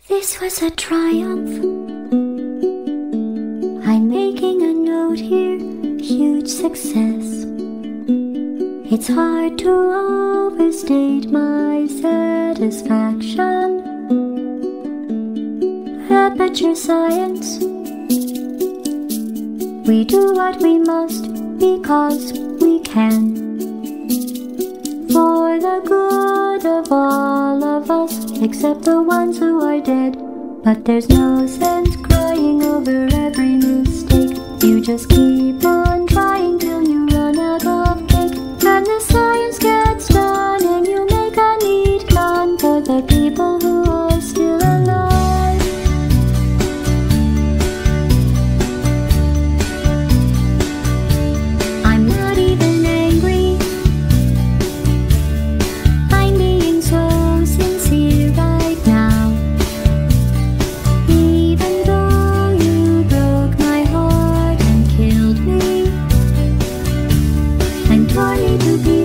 This was a triumph. I'm making a note here, huge success. It's hard to overstate my satisfaction. Aperture science. We do what we must because we can, for the good of all of us, except the ones who are dead. But there's no sense crying over every mistake. You just keep on trying till you run out of cake, and the science gets done, and you make a neat gun for the people who are still alive. I'm not even angry. I'm being so sincere right now. Even though you broke my heart and killed me and tore me to pieces,